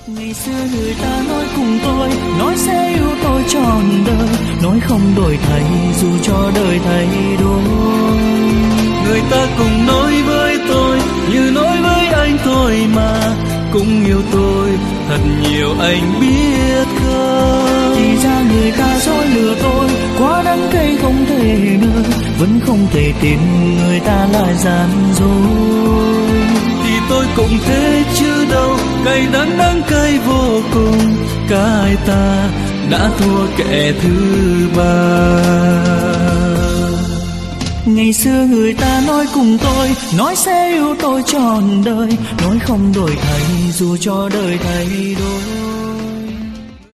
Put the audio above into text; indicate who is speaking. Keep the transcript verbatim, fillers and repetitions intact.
Speaker 1: Ngày xưa người ta nói cùng tôi, nói sẽ yêu tôi trọn đời, nói không đổi thay dù cho đời thay đổi. Người ta cùng nói với tôi như nói với anh thôi mà, cũng yêu tôi thật nhiều anh biết không. Thì ra người ta dối lừa tôi, quá đắng cay không thể nữa, vẫn không thể tin người ta là gian dối. Thì tôi cũng thế chứ đâu, cay đắng đắng cay vô cùng, cả hai ta đã thua kẻ thứ ba. Ngày xưa người ta nói cùng tôi, nói sẽ yêu tôi trọn đời, nói không đổi thay dù cho đời thay đổi.